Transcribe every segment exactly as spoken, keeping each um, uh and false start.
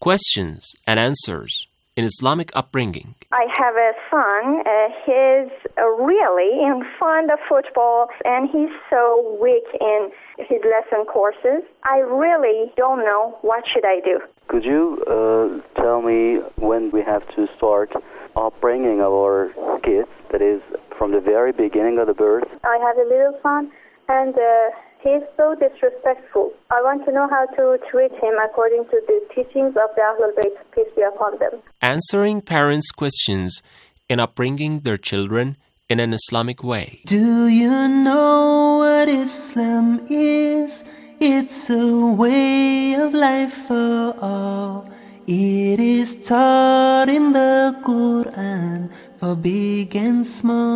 questions and answers in Islamic upbringing. I have a son. Uh, he's uh, really in fond of football, and he's so weak in his lesson courses. I really don't know what should I do. Could you uh, tell me when we have to start upbringing our kids, that is, from the very beginning of the birth? I have a little son, and uh, he's so disrespectful. I want to know how to treat him according to the teachings of the Ahlul Bayt, peace be upon them. Answering parents' questions in upbringing their children in an Islamic way. Do you know what Islam is? It's a way of life for all. It is taught in the Quran for big and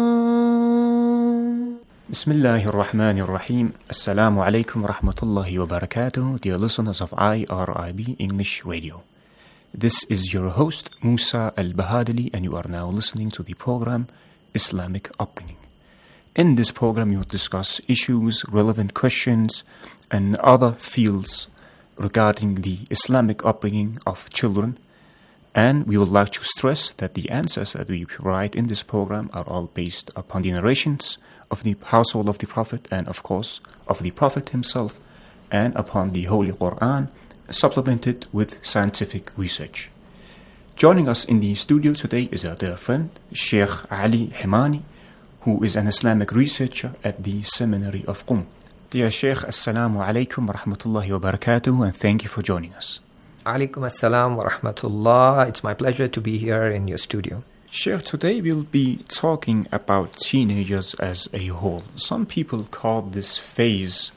small. Bismillahir Rahmanir Rahim. Assalamu alaikum wa rahmatullahi wa barakatuh, dear listeners of I R I B English Radio. This is your host, Musa Al-Bahadili, and you are now listening to the program Islamic Upbringing. In this program, you will discuss issues, relevant questions, and other fields regarding the Islamic upbringing of children. And we would like to stress that the answers that we provide in this program are all based upon the narrations of the household of the Prophet and, of course, of the Prophet himself, and upon the Holy Quran, supplemented with scientific research. Joining us in the studio today is our dear friend, Sheikh Ali Himani, who is an Islamic researcher at the Seminary of Qum. Dear Sheikh, Assalamu alaikum wa rahmatullahi wa barakatuh, and thank you for joining us. Alaikum assalam wa rahmatullah. It's my pleasure to be here in your studio. Sheikh, today we'll be talking about teenagers as a whole. Some people call this phase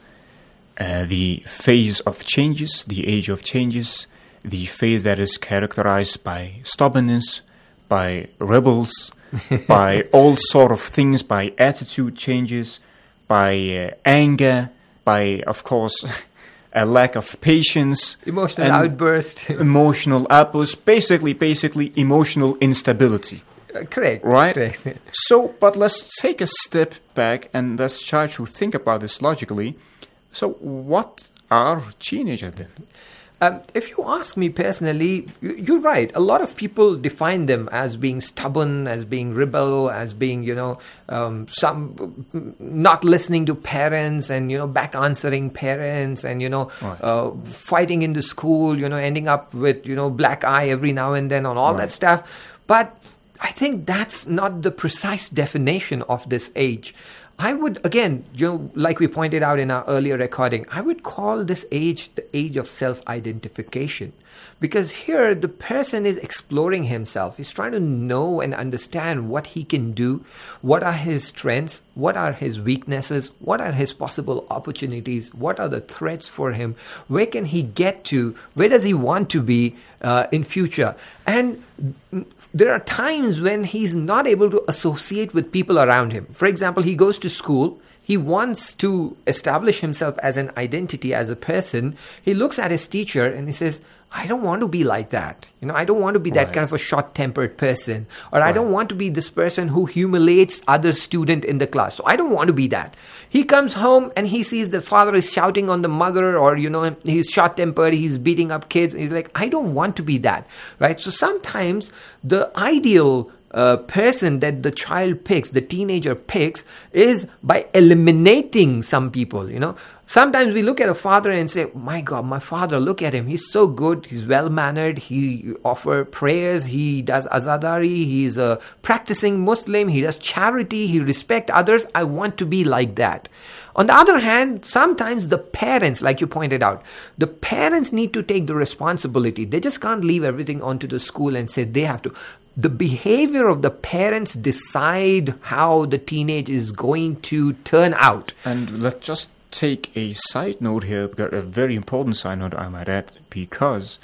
uh, the phase of changes, the age of changes, the phase that is characterized by stubbornness, by rebels, by all sort of things, by attitude changes, by uh, anger, by, of course, a lack of patience. Emotional outburst. Emotional outburst. Basically, basically, emotional instability. Uh, correct. Right? Correct. So, but let's take a step back and let's try to think about this logically. So, what are teenagers then? Um, if you ask me personally, you're right. A lot of people define them as being stubborn, as being rebel, as being, you know, um, some not listening to parents and, you know, back answering parents and, you know, right. uh, fighting in the school, you know, ending up with, you know, black eye every now and then on all right. that stuff. But I think that's not the precise definition of this age. I would, again, you know, like we pointed out in our earlier recording, I would call this age the age of self-identification. Because here, the person is exploring himself. He's trying to know and understand what he can do, what are his strengths, what are his weaknesses, what are his possible opportunities, what are the threats for him, where can he get to, where does he want to be uh, in future. And there are times when he's not able to associate with people around him. For example, he goes to school. He wants to establish himself as an identity, as a person. He looks at his teacher and he says, I don't want to be like that. You know, I don't want to be that right. kind of a short-tempered person. Or right. I don't want to be this person who humiliates other student in the class. So I don't want to be that. He comes home and he sees the father is shouting on the mother, or, you know, he's short-tempered, he's beating up kids. And he's like, I don't want to be that. Right? So sometimes the ideal uh, person that the child picks, the teenager picks, is by eliminating some people, you know. Sometimes we look at a father and say, my God, my father, look at him. He's so good. He's well-mannered. He offers prayers. He does azadari. He's a practicing Muslim. He does charity. He respects others. I want to be like that. On the other hand, sometimes the parents, like you pointed out, the parents need to take the responsibility. They just can't leave everything onto the school and say they have to. The behavior of the parents decide how the teenage is going to turn out. And let's just take a side note here, a very important side note I might add, because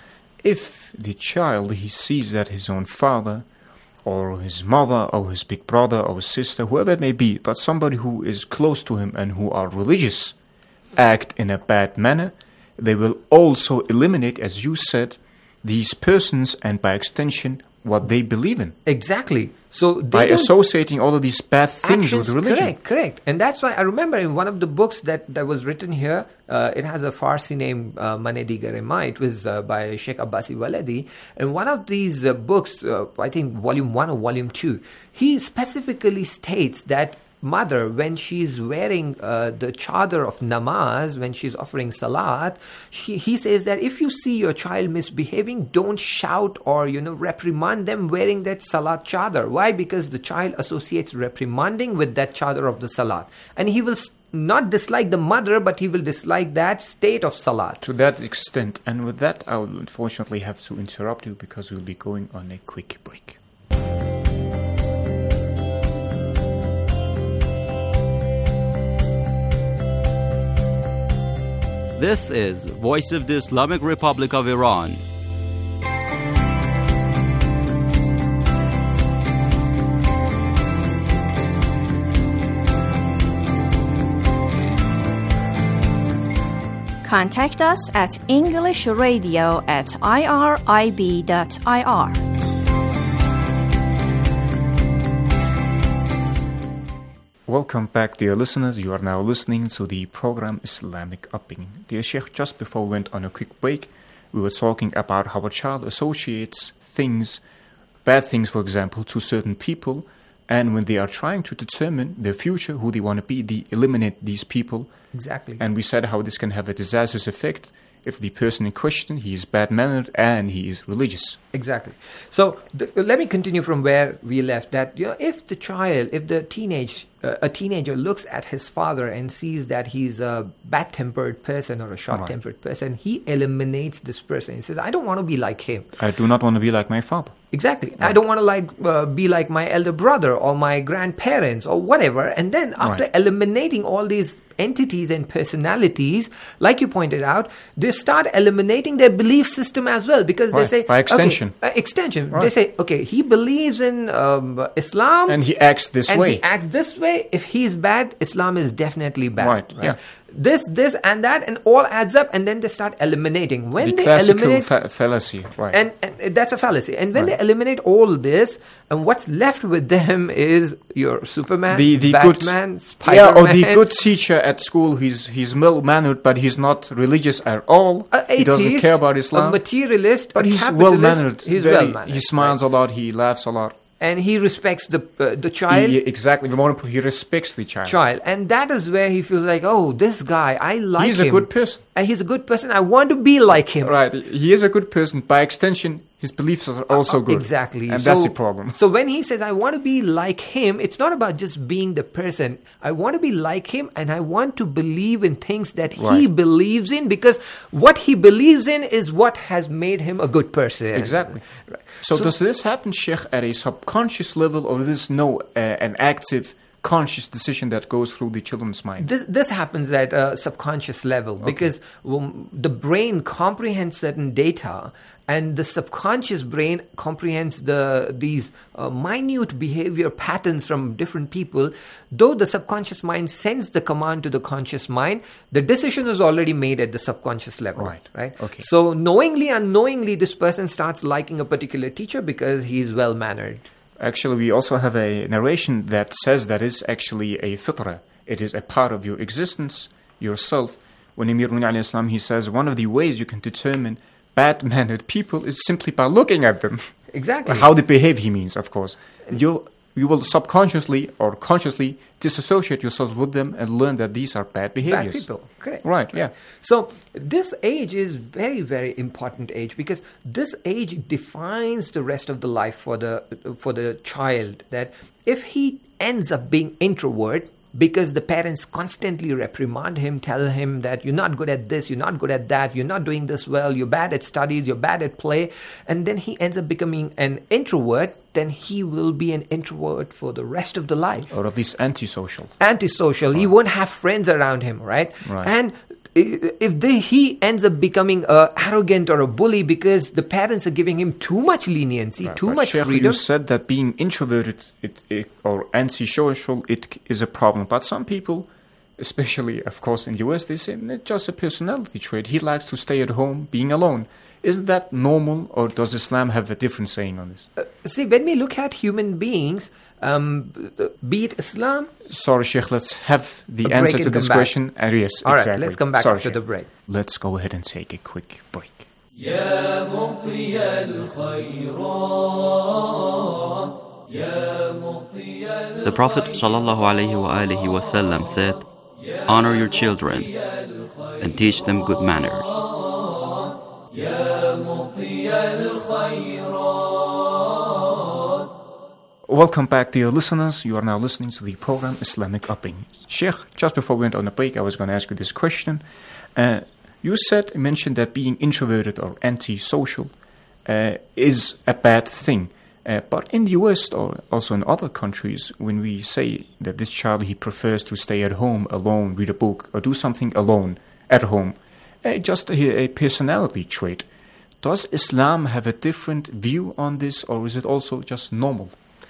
if the child, he sees that his own father or his mother or his big brother or his sister, whoever it may be, but somebody who is close to him and who are religious, act in a bad manner, they will also eliminate, as you said, these persons and by extension what they believe in. Exactly. So they By don't- associating all of these bad things actions, with religion. Correct, correct. And that's why I remember in one of the books that, that was written here, uh, it has a Farsi name, uh, Manedi Garema. It was uh, by Sheikh Abbasi Waladi. And one of these uh, books, uh, I think volume one or volume two, he specifically states that mother, when she's wearing uh, the chadar of namaz, when she's offering salat, she, he says that if you see your child misbehaving, don't shout or, you know, reprimand them wearing that salat chadar. Why? Because the child associates reprimanding with that chadar of the salat. And he will s- not dislike the mother, but he will dislike that state of salat. To that extent. And with that, I will unfortunately have to interrupt you because we'll be going on a quick break. This is Voice of the Islamic Republic of Iran. Contact us at English Radio at irib dot I R. Welcome back, dear listeners. You are now listening to the program Islamic Upbringing. Dear Sheikh, just before we went on a quick break, we were talking about how a child associates things, bad things, for example, to certain people, and when they are trying to determine their future, who they want to be, they eliminate these people. Exactly. And we said how this can have a disastrous effect if the person in question, he is bad-mannered and he is religious. Exactly. So th- let me continue from where we left. That, you know, if the child, if the teenage, uh, a teenager looks at his father and sees that he's a bad-tempered person or a short-tempered Right. person, he eliminates this person. He says, "I don't want to be like him." I do not want to be like my father. Exactly. I don't want to like uh, be like my elder brother or my grandparents or whatever. And then after Right. eliminating all these entities and personalities, like you pointed out, they start eliminating their belief system as well, because Right. they say, By extension. Okay, uh, extension. They Right. say, okay, he believes in um, Islam, And he acts this and way. he acts this way. If he's bad, Islam is definitely bad. Right, yeah. This, this, and that, and all adds up, and then they start eliminating. When the they classical eliminate, fa- fallacy. Right. and, and that's a fallacy. And when Right. they eliminate all this, and what's left with them is your Superman, the the Batman, good Spider-Man. yeah, or the good teacher at school. He's he's well mannered, but he's not religious at all. A he doesn't atheist, care about a Islam. materialist, But a he's capitalist, well mannered. He's very- well mannered. He smiles a lot. He laughs a lot. and he respects the uh, the child. He, exactly. The more he respects the child. Child, and that is where he feels like, oh, this guy, I like He's him. a good person. And he's a good person. I want to be like him. Right. He is a good person. By extension, his beliefs are also Uh, good. Exactly. And So- that's the problem. So when he says, I want to be like him, it's not about just being the person. I want to be like him, and I want to believe in things that he Right. believes in, because what he believes in is what has made him a good person. Exactly. Right. So, does this happen, Sheikh, at a subconscious level, or is this no uh, an active, conscious decision that goes through the children's mind? This, this happens at a subconscious level, because um, the brain comprehends certain data, and the subconscious brain comprehends the these uh, minute behavior patterns from different people. Though the subconscious mind sends the command to the conscious mind, the decision is already made at the subconscious level. Right. Right. Okay. So knowingly, unknowingly, this person starts liking a particular teacher because he's well mannered. Actually, we also have a narration that says that is actually a fitrah. It is a part of your existence, yourself. When Amir Mu'minin alayhi salam, he says one of the ways you can determine bad-mannered people is simply by looking at them. Exactly. How they behave, he means, of course. You you will subconsciously or consciously disassociate yourself with them and learn that these are bad behaviors. Bad people. Correct. Right, yeah. So this age is very, very important age, because this age defines the rest of the life for the for the child. That if he ends up being introvert, because the parents constantly reprimand him, tell him that you're not good at this, you're not good at that, you're not doing this well, you're bad at studies, you're bad at play, and then he ends up becoming an introvert, then he will be an introvert for the rest of the life. Or at least antisocial. Antisocial. He won't have friends around him, right? Right. And i- if they, he ends up becoming a arrogant or a bully because the parents are giving him too much leniency, Right, too but much Sheikh, freedom. you said that being introverted it, it, or antisocial, it is a problem. But some people, especially, of course, in the U S, they say it's just a personality trait. He likes to stay at home, being alone. Isn't that normal, or does Islam have a different saying on this? Uh, see, when we look at human beings, um, be it Islam... Sorry, Sheikh, let's have the answer to this question. Uh, yes, All exactly. right, let's come back Sorry, after Sheikh. the break. Let's go ahead and take a quick break. يا مطي الخيرات يا مطي The Prophet sallallahu alaihi wasallam said, "Honor your children and teach them good manners." يا مطي الخيرات. Welcome back, dear listeners. You are now listening to the program Islamic Upbringing. Sheikh, just before we went on the break, I was going to ask you this question. Uh, you said, mentioned that being introverted or anti-social uh, is a bad thing. Uh, but in the U S or also in other countries, when we say that this child, he prefers to stay at home alone, read a book, or do something alone at home, uh, just a, a personality trait. Does Islam have a different view on this, or is it also just normal?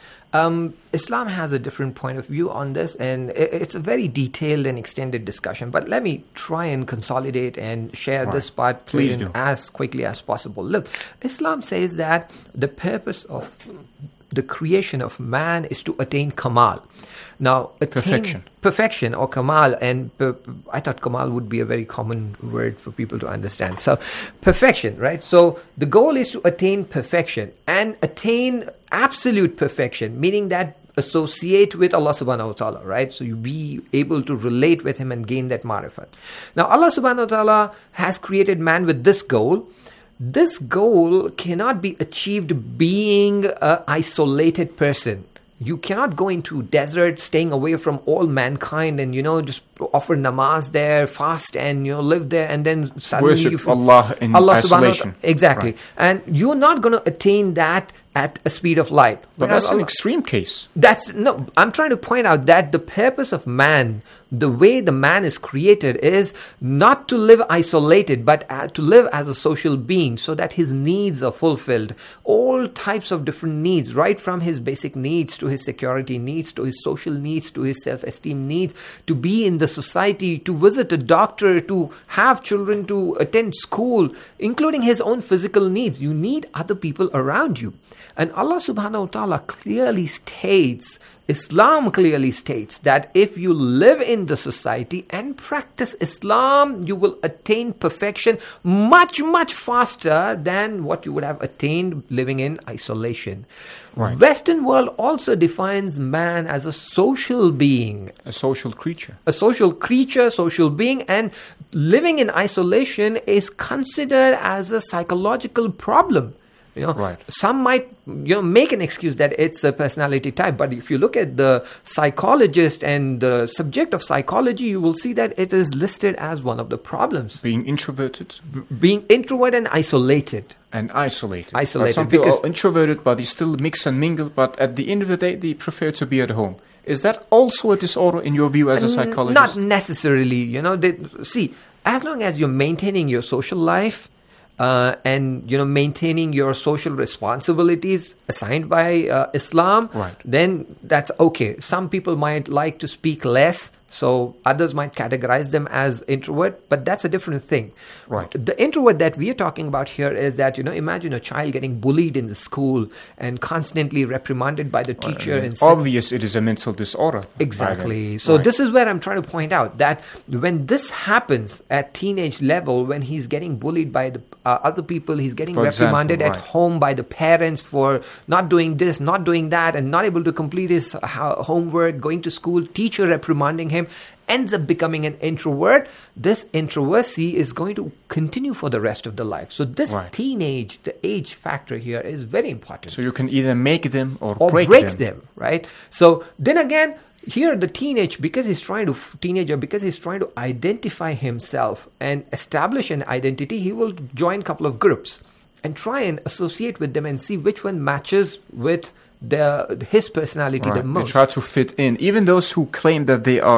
Um, Islam has a different point of view on this, and it's a very detailed and extended discussion. But let me try and consolidate and share right. this part Please in do. as quickly as possible. Look, Islam says that the purpose of the creation of man is to attain Kamal. Now, attain perfection. Perfection or Kamal, and uh, I thought Kamal would be a very common word for people to understand. So, perfection, right? So, the goal is to attain perfection and attain absolute perfection, meaning that associate with Allah subhanahu wa ta'ala, right? So, you be able to relate with Him and gain that marifat. Now, Allah subhanahu wa ta'ala has created man with this goal. This goal cannot be achieved being an isolated person. You cannot go into desert, staying away from all mankind, and you know just offer namaz there, fast, and you know live there, and then suddenly worship you Allah in Allah isolation. Exactly, right. And you're not going to attain that at a speed of light. But Whereas that's an Allah, extreme case. That's no. I'm trying to point out that the purpose of man, the way the man is created, is not to live isolated, but uh, to live as a social being, so that his needs are fulfilled. All types of different needs, right from his basic needs to his security needs, to his social needs, to his self-esteem needs, to be in the society, to visit a doctor, to have children, to attend school, including his own physical needs. You need other people around you. And Allah subhanahu wa ta'ala clearly states, Islam clearly states that if you live in the society and practice Islam, you will attain perfection much, much faster than what you would have attained living in isolation. Right. Western world also defines man as a social being. A social creature. A social creature, social being, and living in isolation is considered as a psychological problem. You know, right. Some might you know make an excuse that it's a personality type, but if you look at the psychologist and the subject of psychology, you will see that it is listed as one of the problems. Being introverted. B- being introvert and isolated. And isolated. Isolated. Some people are introverted, but they still mix and mingle, but at the end of the day, they prefer to be at home. Is that also a disorder in your view as a psychologist? Not necessarily. You know, they, see, as long as you're maintaining your social life, Uh, and you know maintaining your social responsibilities assigned by uh, Islam, right. then that's okay. Some people might like to speak less, so others might categorize them as introvert, but that's a different thing. Right. The introvert that we are talking about here is that, you know, imagine a child getting bullied in the school and constantly reprimanded by the teacher. Uh, and obvious it is a mental disorder. Exactly. So right. this is where I'm trying to point out that when this happens at teenage level, when he's getting bullied by the uh, other people, he's getting for reprimanded example, at right. home by the parents for not doing this, not doing that, and not able to complete his uh, homework, going to school, teacher reprimanding him, ends up becoming an introvert. This introversy is going to continue for the rest of the life. So this right. teenage, the age factor here is very important. So you can either make them or, or break breaks them. them, right? So then again, here the teenage, because he's trying to, teenager, because he's trying to identify himself and establish an identity, he will join a couple of groups and try and associate with them and see which one matches with the his personality right. the most. They try to fit in. Even those who claim that they are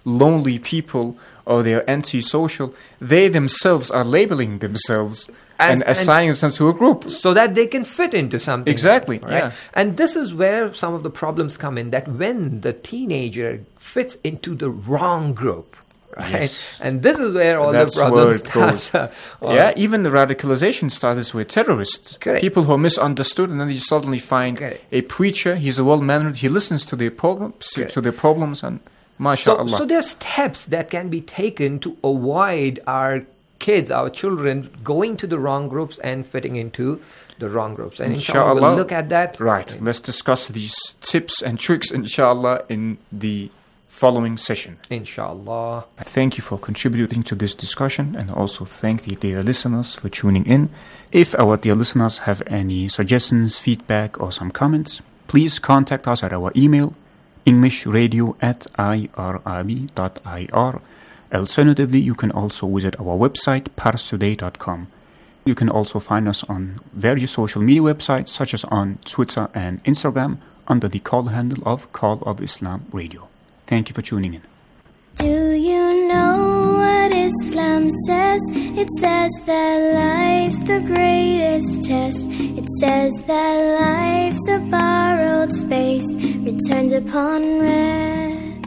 lonely people or they're antisocial, they themselves are labeling themselves As, and assigning and themselves to a group. So that they can fit into something. Exactly, else, right? yeah. And this is where some of the problems come in, that when the teenager fits into the wrong group, right? Yes. And this is where all That's the problems where it start. goes. Yeah, even the radicalization starts with terrorists. Correct. People who are misunderstood, and then you suddenly find Correct. a preacher, he's a well-mannered, he listens to their problems, to, Correct. to their problems, and So, mashallah. so there are steps that can be taken to avoid our kids, our children, going to the wrong groups and fitting into the wrong groups. And inshallah, we'll look at that. Right. Let's discuss these tips and tricks, inshallah, in the following session. Inshallah. I thank you for contributing to this discussion, and also thank the dear listeners for tuning in. If our dear listeners have any suggestions, feedback, or some comments, please contact us at our email, englishradio at irib dot I R. Alternatively, you can also visit our website, parstoday dot com. You can also find us on various social media websites, such as on Twitter and Instagram, under the call handle of Call of Islam Radio. Thank you for tuning in. Do you know what Islam says? It says that life's the greatest test. It says that life's a borrowed space, returned upon rest.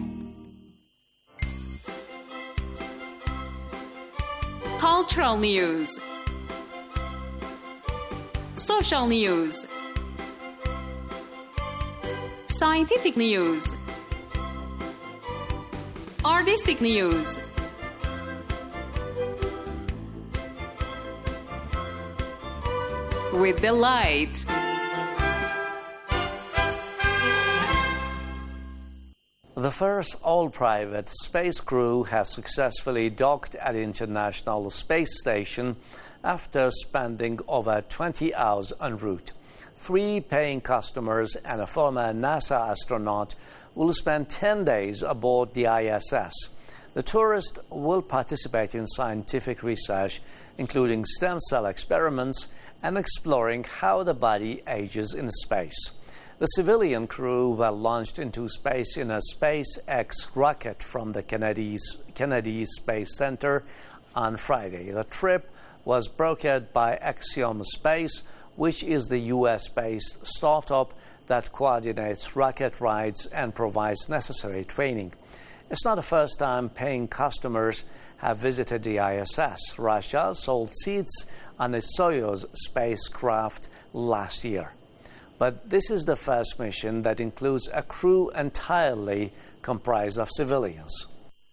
Cultural news, social news, scientific news, artistic news, with delight. The first all-private space crew has successfully docked at the International Space Station after spending over twenty hours en route. Three paying customers and a former NASA astronaut will spend ten days aboard the I S S. The tourists will participate in scientific research, including stem cell experiments and exploring how the body ages in space. The civilian crew were launched into space in a SpaceX rocket from the Kennedy's, Kennedy Space Center on Friday. The trip was brokered by Axiom Space, which is the U S-based startup that coordinates rocket rides and provides necessary training. It's not the first time paying customers have visited the I S S. Russia sold seats on a Soyuz spacecraft last year. But this is the first mission that includes a crew entirely comprised of civilians.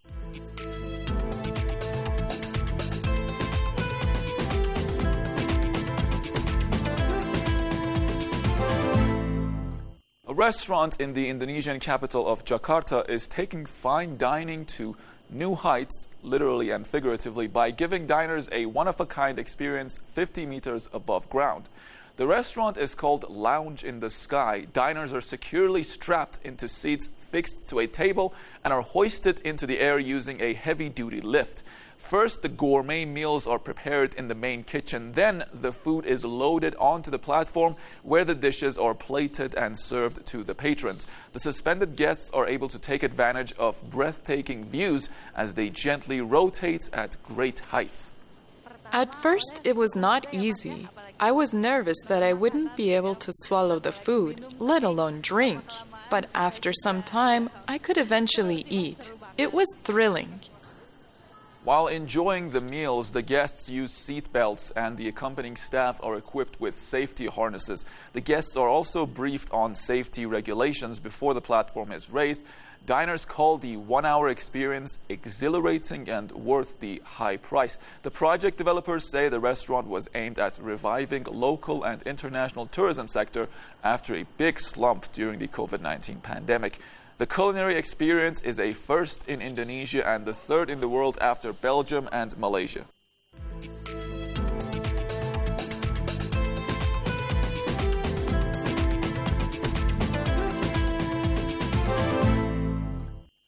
A restaurant in the Indonesian capital of Jakarta is taking fine dining to new heights, literally and figuratively, by giving diners a one-of-a-kind experience fifty meters above ground. The restaurant is called Lounge in the Sky. Diners are securely strapped into seats fixed to a table and are hoisted into the air using a heavy-duty lift. First, the gourmet meals are prepared in the main kitchen. Then, the food is loaded onto the platform where the dishes are plated and served to the patrons. The suspended guests are able to take advantage of breathtaking views as they gently rotate at great heights. At first, it was not easy. I was nervous that I wouldn't be able to swallow the food, let alone drink. But after some time, I could eventually eat. It was thrilling. While enjoying the meals, the guests use seat belts and the accompanying staff are equipped with safety harnesses. The guests are also briefed on safety regulations before the platform is raised. Diners call the one-hour experience exhilarating and worth the high price. The project developers say the restaurant was aimed at reviving local and international tourism sector after a big slump during the COVID nineteen pandemic. The culinary experience is a first in Indonesia and the third in the world after Belgium and Malaysia.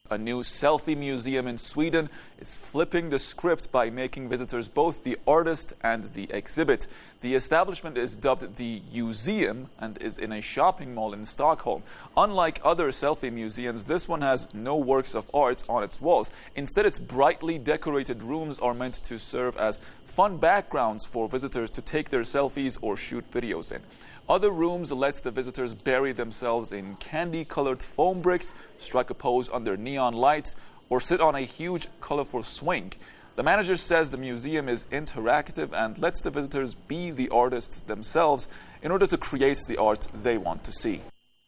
A new selfie museum in Sweden is flipping the script by making visitors both the artist and the exhibit. The establishment is dubbed the Museum and is in a shopping mall in Stockholm. Unlike other selfie museums, this one has no works of art on its walls. Instead, its brightly decorated rooms are meant to serve as fun backgrounds for visitors to take their selfies or shoot videos in. Other rooms let the visitors bury themselves in candy-colored foam bricks, strike a pose under neon lights, or sit on a huge, colorful swing. The manager says the museum is interactive and lets the visitors be the artists themselves in order to create the art they want to see.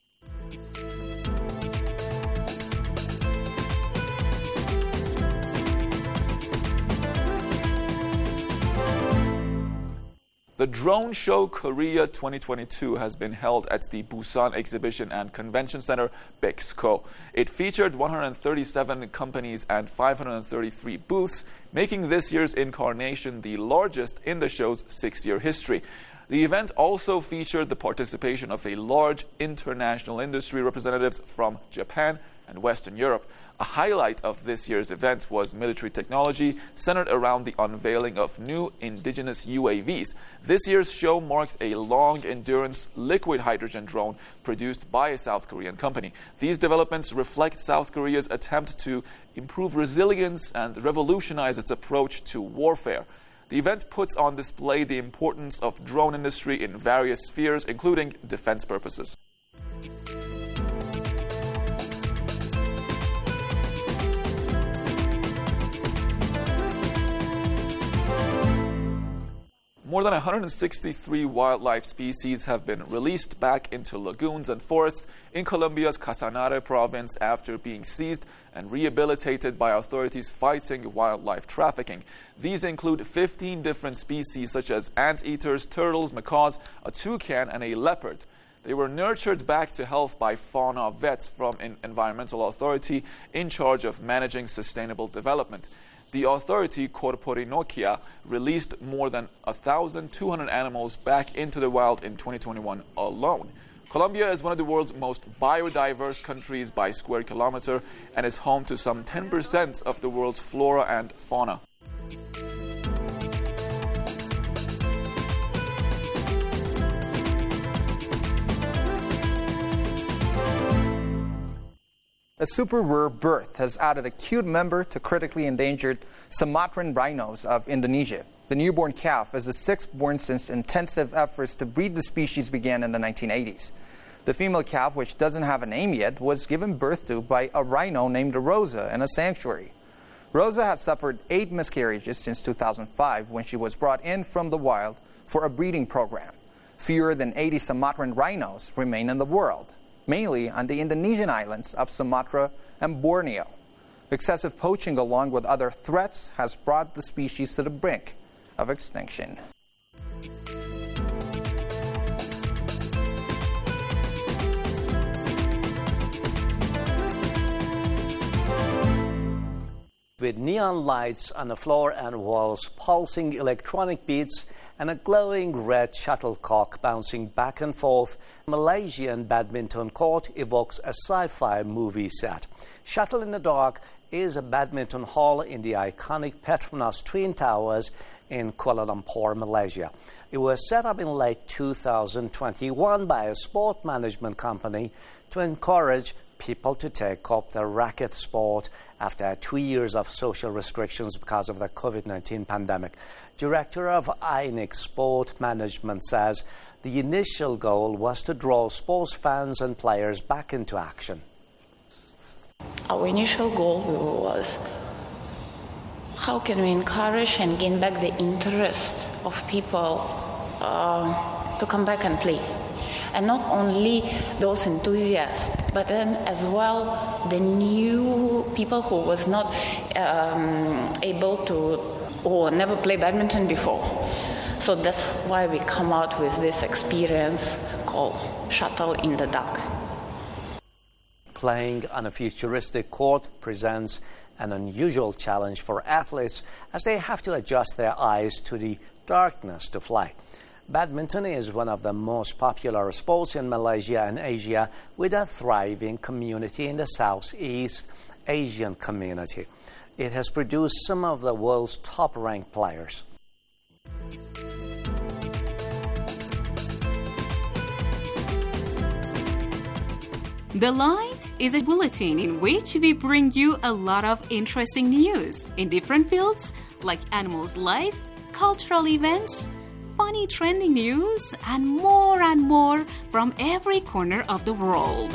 The Drone Show Korea twenty twenty-two has been held at the Busan Exhibition and Convention Center, BEXCO. It featured one hundred thirty-seven companies and five hundred thirty-three booths, making this year's incarnation the largest in the show's six-year history. The event also featured the participation of a large international industry representatives from Japan and Western Europe. A highlight of this year's event was military technology centered around the unveiling of new indigenous U A Vs. This year's show marks a long-endurance liquid hydrogen drone produced by a South Korean company. These developments reflect South Korea's attempt to improve resilience and revolutionize its approach to warfare. The event puts on display the importance of drone industry in various spheres, including defense purposes. More than one hundred sixty-three wildlife species have been released back into lagoons and forests in Colombia's Casanare province after being seized and rehabilitated by authorities fighting wildlife trafficking. These include fifteen different species such as anteaters, turtles, macaws, a toucan, and a leopard. They were nurtured back to health by fauna vets from an environmental authority in charge of managing sustainable development. The authority, Corporinokia, released more than one thousand two hundred animals back into the wild in twenty twenty-one alone. Colombia is one of the world's most biodiverse countries by square kilometer and is home to some ten percent of the world's flora and fauna. A super rare birth has added a cute member to critically endangered Sumatran rhinos of Indonesia. The newborn calf is the sixth born since intensive efforts to breed the species began in the nineteen eighties. The female calf, which doesn't have a name yet, was given birth to by a rhino named Rosa in a sanctuary. Rosa has suffered eight miscarriages since two thousand five when she was brought in from the wild for a breeding program. Fewer than eighty Sumatran rhinos remain in the world, mainly on the Indonesian islands of Sumatra and Borneo. Excessive poaching, along with other threats, has brought the species to the brink of extinction. With neon lights on the floor and walls, pulsing electronic beats, and a glowing red shuttlecock bouncing back and forth, Malaysian badminton court evokes a sci-fi movie set. Shuttle in the Dark is a badminton hall in the iconic Petronas Twin Towers in Kuala Lumpur, Malaysia. It was set up in late two thousand twenty-one by a sport management company to encourage people to take up the racket sport after two years of social restrictions because of the COVID nineteen pandemic. Director of I N I C Sport Management says the initial goal was to draw sports fans and players back into action. Our initial goal was how can we encourage and gain back the interest of people uh, to come back and play. And not only those enthusiasts, but then as well the new people who was not um, able to or never play badminton before. So that's why we come out with this experience called Shuttle in the Dark. Playing on a futuristic court presents an unusual challenge for athletes as they have to adjust their eyes to the darkness to fly. Badminton is one of the most popular sports in Malaysia and Asia, with a thriving community in the southeast Asian community. It has produced some of the world's top-ranked players. The Light is a bulletin in which we bring you a lot of interesting news in different fields like animals' life, cultural events, funny trending news, and more and more from every corner of the world.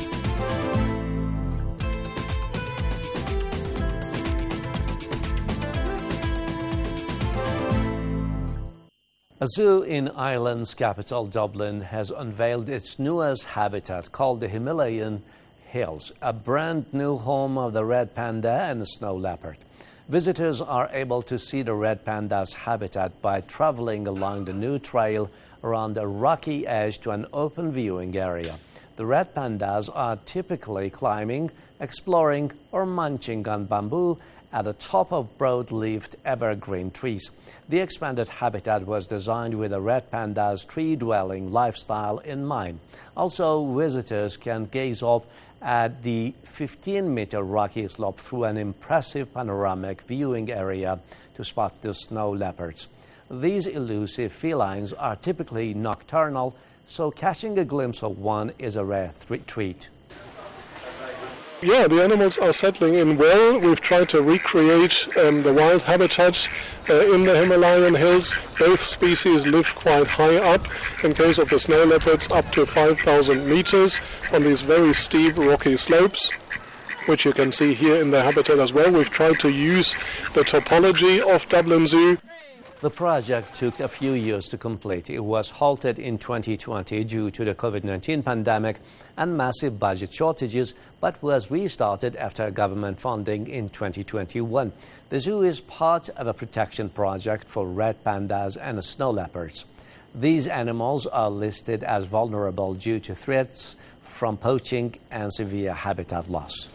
A zoo in Ireland's capital, Dublin, has unveiled its newest habitat called the Himalayan Hills, a brand new home of the red panda and the snow leopard. Visitors are able to see the red panda's habitat by traveling along the new trail around a rocky edge to an open viewing area. The red pandas are typically climbing, exploring, or munching on bamboo at the top of broad-leaved evergreen trees. The expanded habitat was designed with the red panda's tree-dwelling lifestyle in mind. Also, visitors can gaze up at the fifteen-meter rocky slope through an impressive panoramic viewing area to spot the snow leopards. These elusive felines are typically nocturnal, so catching a glimpse of one is a rare th- treat. Yeah, the animals are settling in well. We've tried to recreate um, the wild habitat uh, in the Himalayan hills. Both species live quite high up. In case of the snow leopards, up to five thousand meters on these very steep rocky slopes, which you can see here in the habitat as well. We've tried to use the topology of Dublin Zoo. The project took a few years to complete. It was halted in twenty twenty due to the COVID nineteen pandemic and massive budget shortages, but was restarted after government funding in twenty twenty-one. The zoo is part of a protection project for red pandas and snow leopards. These animals are listed as vulnerable due to threats from poaching and severe habitat loss.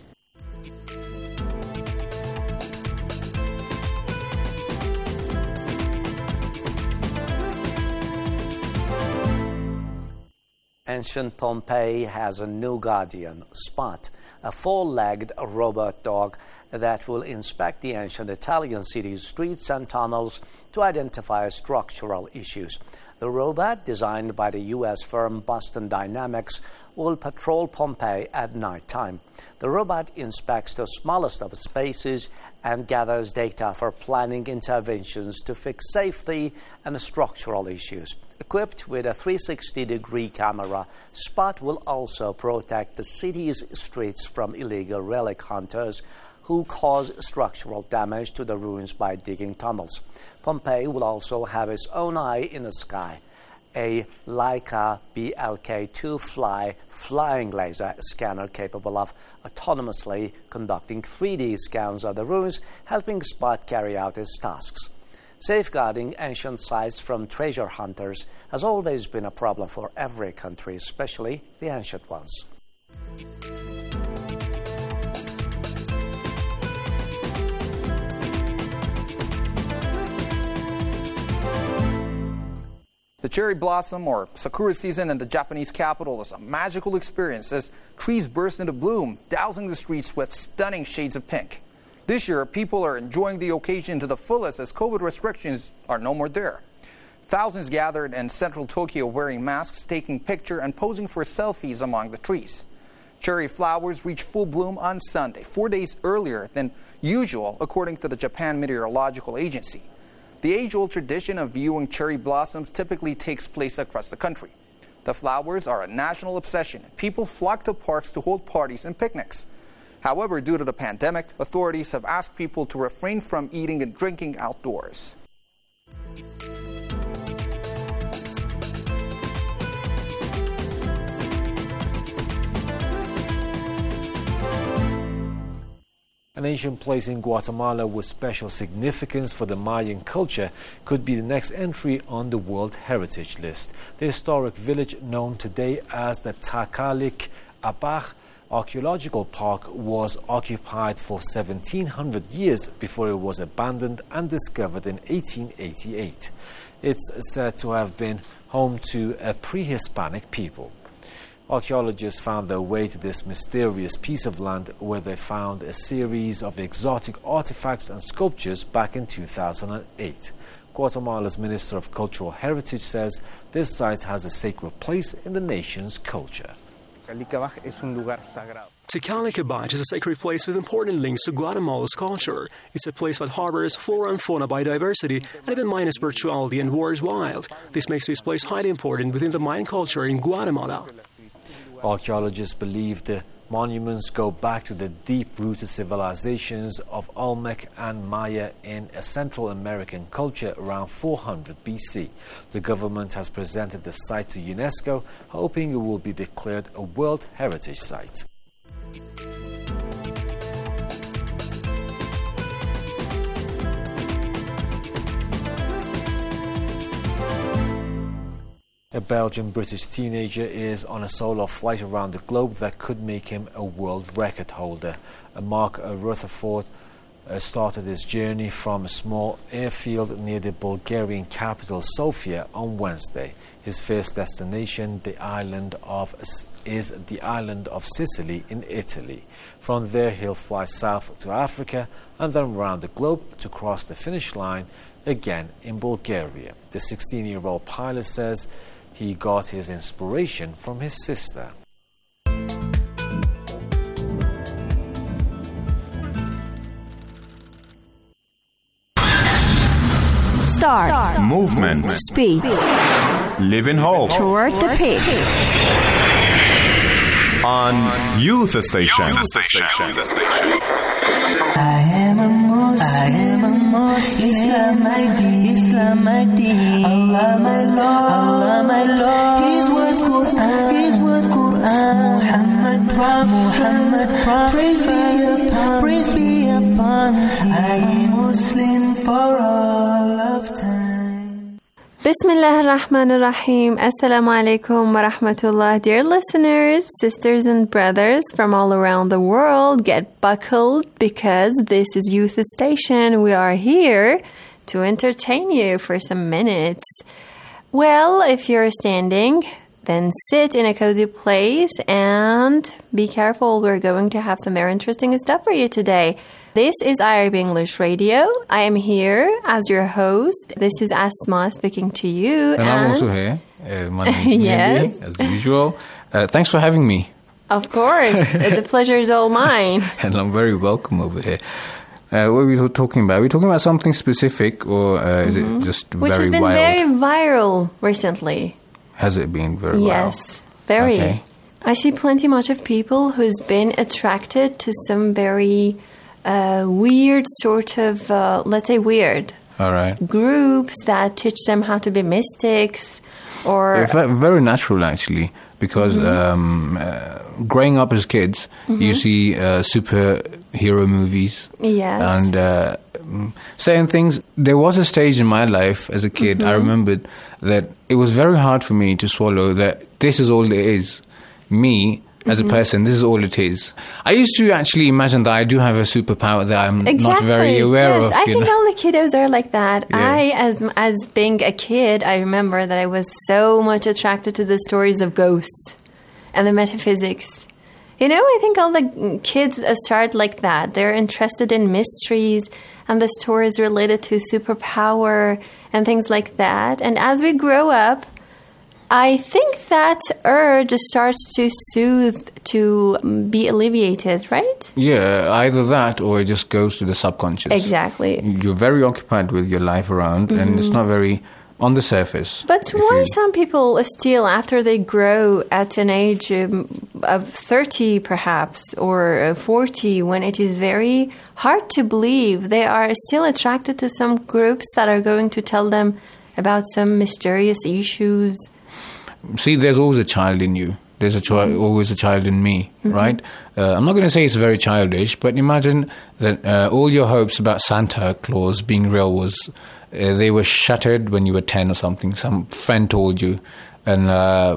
Ancient Pompeii has a new guardian, Spot, a four-legged robot dog that will inspect the ancient Italian city's streets and tunnels to identify structural issues. The robot, designed by the U S firm Boston Dynamics, will patrol Pompeii at night time. The robot inspects the smallest of spaces and gathers data for planning interventions to fix safety and structural issues. Equipped with a three hundred sixty degree camera, Spot will also protect the city's streets from illegal relic hunters who cause structural damage to the ruins by digging tunnels. Pompeii will also have its own eye in the sky, a Leica B L K two Fly flying laser scanner capable of autonomously conducting three D scans of the ruins, helping Spot carry out its tasks. Safeguarding ancient sites from treasure hunters has always been a problem for every country, especially the ancient ones. The cherry blossom or sakura season in the Japanese capital is a magical experience as trees burst into bloom, dousing the streets with stunning shades of pink. This year, people are enjoying the occasion to the fullest as COVID restrictions are no more there. Thousands gathered in central Tokyo wearing masks, taking pictures and posing for selfies among the trees. Cherry flowers reach full bloom on Sunday, four days earlier than usual, according to the Japan Meteorological Agency. The age-old tradition of viewing cherry blossoms typically takes place across the country. The flowers are a national obsession. People flock to parks to hold parties and picnics. However, due to the pandemic, authorities have asked people to refrain from eating and drinking outdoors. An ancient place in Guatemala with special significance for the Mayan culture could be the next entry on the World Heritage List. The historic village known today as the Takalik Abaj Archaeological Park was occupied for seventeen hundred years before it was abandoned and discovered in eighteen eighty-eight. It's said to have been home to a pre-Hispanic people. Archaeologists found their way to this mysterious piece of land where they found a series of exotic artifacts and sculptures back in two thousand eight. Guatemala's Minister of Cultural Heritage says this site has a sacred place in the nation's culture. Tikal-Icabaj is a sacred place with important links to Guatemala's culture. It's a place that harbors flora and fauna biodiversity and even Mayan spirituality and war is wild. This makes this place highly important within the Mayan culture in Guatemala. Archaeologists believe the monuments go back to the deep-rooted civilizations of Olmec and Maya in a Central American culture around four hundred B C. The government has presented the site to UNESCO, hoping it will be declared a World Heritage Site. A Belgian-British teenager is on a solo flight around the globe that could make him a world record holder. Mark Rutherford uh, started his journey from a small airfield near the Bulgarian capital Sofia on Wednesday. His first destination, the island of is the island of Sicily in Italy. From there, he'll fly south to Africa and then around the globe to cross the finish line again in Bulgaria. The sixteen-year-old pilot says he got his inspiration from his sister. Start. Start. Movement. Speed. Live in hope. Toward the peak. On Youth Station. Youth Station. Youth Station. I am a Muslim. I am a Muslim. Islam my deen. Islam my deen. Allah my Lord. Allah my Lord. His word Quran. His word Quran. Muhammad Prophet. Muhammad Prophet. Praise be upon. Praise be upon. I am Muslim for all of time. Bismillah ar-Rahman ar-Rahim. Assalamu alaikum wa rahmatullah. Dear listeners, sisters and brothers from all around the world, get buckled because this is Youth Station. We are here to entertain you for some minutes. Well, if you're standing, then sit in a cozy place and be careful. We're going to have some very interesting stuff for you today. This is I R B English Radio. I am here as your host. This is Asma speaking to you. And, and I'm also here. Uh, my name is yes. Mandy, as usual. Uh, thanks for having me. Of course. The pleasure is all mine. And I'm very welcome over here. Uh, what are we talking about? Are we talking about something specific or uh, is mm-hmm. it just Which very has been wild? very viral recently. Has it been very wild? Yes, very. Okay. I see plenty much of people who's been attracted to some very uh, weird sort of, uh, let's say weird, All right. groups that teach them how to be mystics or... Yeah, very natural, actually, because mm-hmm. um, uh, growing up as kids, mm-hmm. you see uh, superhero movies. Yes. And uh, saying things. There was a stage in my life as a kid, mm-hmm. I remembered that it was very hard for me to swallow that this is all it is. Me, as mm-hmm. a person, this is all it is. I used to actually imagine that I do have a superpower that I'm exactly. not very aware yes. of. I think know? all the kiddos are like that. Yeah. I, as as being a kid, I remember that I was so much attracted to the stories of ghosts and the metaphysics. You know, I think all the kids start like that. They're interested in mysteries and the stories related to superpower and things like that. And as we grow up, I think that urge starts to soothe, to be alleviated, right? Yeah, either that or it just goes to the subconscious. Exactly. You're very occupied with your life around, mm-hmm. and it's not very on the surface. But why you... some people still, after they grow at an age um, of thirty perhaps, or forty, when it is very hard to believe, they are still attracted to some groups that are going to tell them about some mysterious issues? See, there's always a child in you. There's a child, mm-hmm. always a child in me, mm-hmm. right? Uh, I'm not going to say it's very childish, but imagine that uh, all your hopes about Santa Claus being real was uh, they were shattered when you were ten or something. Some friend told you, and uh,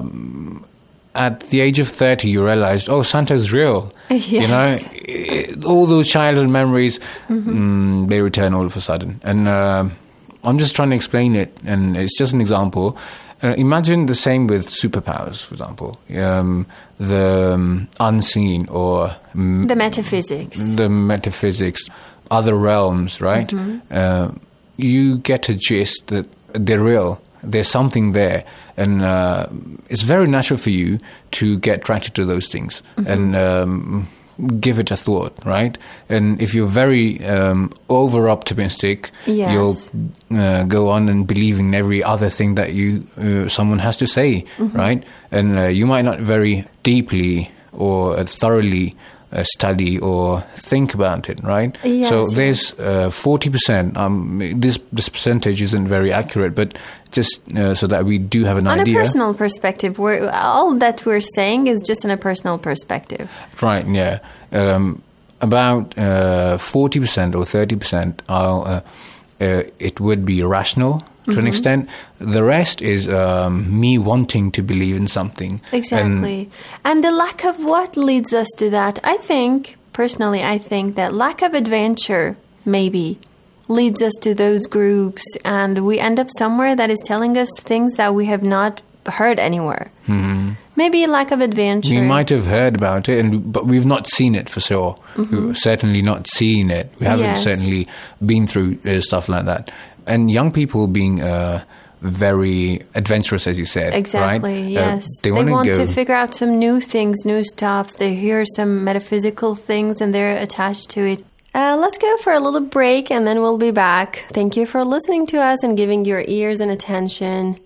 at the age of thirty, you realized, oh, Santa's real. Yes. You know, it, all those childhood memories, mm-hmm. mm, they return all of a sudden. And uh, I'm just trying to explain it, and it's just an example. Uh, imagine the same with superpowers, for example, um, the um, unseen or um, the metaphysics, the metaphysics, other realms, right? Mm-hmm. Uh, you get a gist that they're real. There's something there, and uh, it's very natural for you to get attracted to those things Mm-hmm. and um, give it a thought, right? And if you're very um, over optimistic, Yes. you'll uh, go on and believe in every other thing that you uh, someone has to say, Mhm. right? And uh, you might not very deeply or uh, thoroughly uh, study or think about it, right? Yes, so yes. there's uh, forty percent. Um, this this percentage isn't very accurate, but just uh, so that we do have an On idea. a personal perspective, we're, all that we're saying is just in a personal perspective. Right, yeah. Um, about uh, forty percent or thirty percent, are, uh, uh, it would be rational to an Mhm. extent. The rest is um, me wanting to believe in something. Exactly. And, the lack of what leads us to that? I think, personally, I think that lack of adventure, maybe, leads us to those groups, and we end up somewhere that is telling us things that we have not heard anywhere. And, mhm. Maybe lack of adventure. We might have heard about it, and but we've not seen it for sure. Mhm. We've certainly not seen it. We haven't Yes. certainly been through uh, stuff like that. And young people being uh, very adventurous, as you said, Exactly, right? yes. Uh, they they wanna want go. to figure out some new things, new stuffs. They hear some metaphysical things and they're attached to it. Uh, let's go for a little break and then we'll be back. Thank you for listening to us and giving your ears and attention.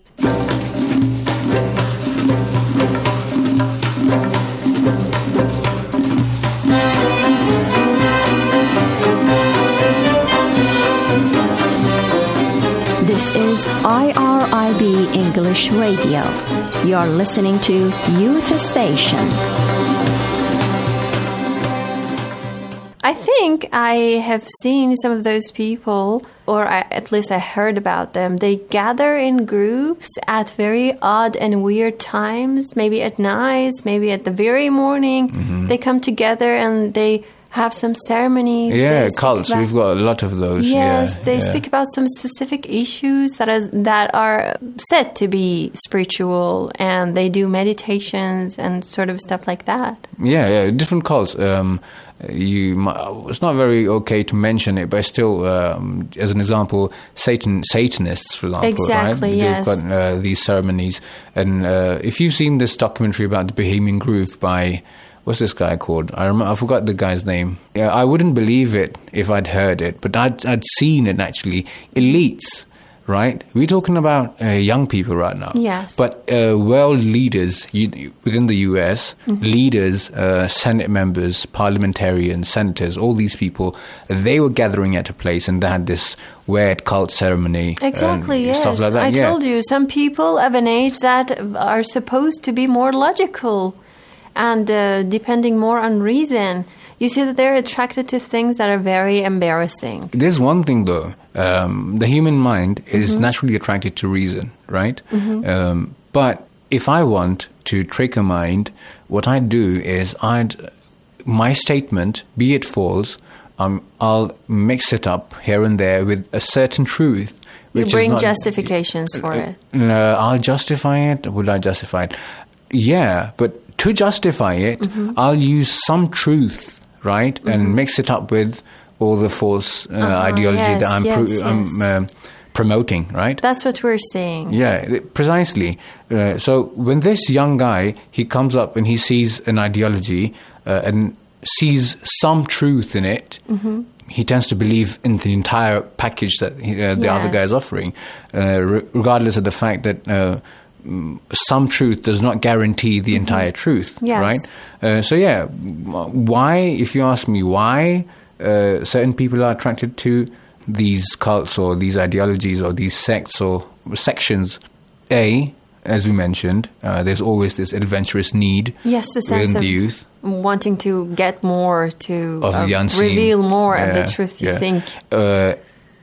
This is I R I B English Radio. You're listening to Youth Station. I think I have seen some of those people, or I, at least I heard about them. They gather in groups at very odd and weird times, maybe at night, maybe at the very morning. Mhm. They come together and they have some ceremonies. Yeah, They speak cults. about- We've got a lot of those. Yes, yeah, they yeah. speak about some specific issues that is that are said to be spiritual, and they do meditations and sort of stuff like that. Yeah, yeah, different cults. Um, you, mi- it's not very okay to mention it, but still, um, as an example, Satan, Satanists, for example, Exactly, right? yes. They've got uh, these ceremonies, and uh, if you've seen this documentary about the Bohemian Groove by what's this guy called? I remember, I forgot the guy's name. Yeah, I wouldn't believe it if I'd heard it, but I'd I'd seen it actually. Elites. Right, we're talking about uh, young people right now. Yes. But uh, world leaders you, within the U S, Mhm. leaders, uh, Senate members, parliamentarians, senators, all these people, they were gathering at a place and they had this weird cult ceremony. Exactly, and yes. Stuff like that. I yeah. told you, some people of an age that are supposed to be more logical and uh, depending more on reason. You see that they're attracted to things that are very embarrassing. There's one thing though. Um, the human mind is Mhm. naturally attracted to reason, right? Mhm. Um, but if I want to trick a mind, what I'd do is I'd my statement, be it false, um, I'll mix it up here and there with a certain truth. You Which bring is not, justifications for it. Uh, I'll justify it. Would I justify it? Yeah, but to justify it, Mhm. I'll use some truth, right, Mhm. and mix it up with all the false uh, Uh-huh, ideology yes, that I'm, pro- yes, I'm yes. um, promoting, right? That's what we're saying. Yeah, th- precisely. Uh, so when this young guy, he comes up and he sees an ideology uh, and sees some truth in it, Mhm. he tends to believe in the entire package that he, uh, the other Yes. guy is offering, uh, re- regardless of the fact that uh, mm, some truth does not guarantee the entire truth, Yes. right? Uh, so yeah, m- why, if you ask me why uh, certain people are attracted to these cults or these ideologies or these sects or sections, A, as we mentioned, uh, there's always this adventurous need Yes, the sense within of the youth. wanting to get more, to Of uh, the unseen. reveal more of Yeah, the truth you yeah. think. Uh,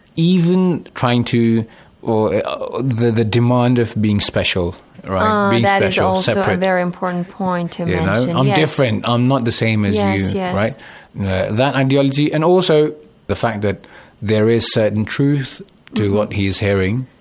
even trying to, or uh, the the demand of being special, right? Uh, being that is special, also separate. a very important point to you mention. know, I'm yes. different. I'm not the same as Yes, you, yes. right? Uh, that ideology, and also the fact that there is certain truth to Mhm. what he is hearing,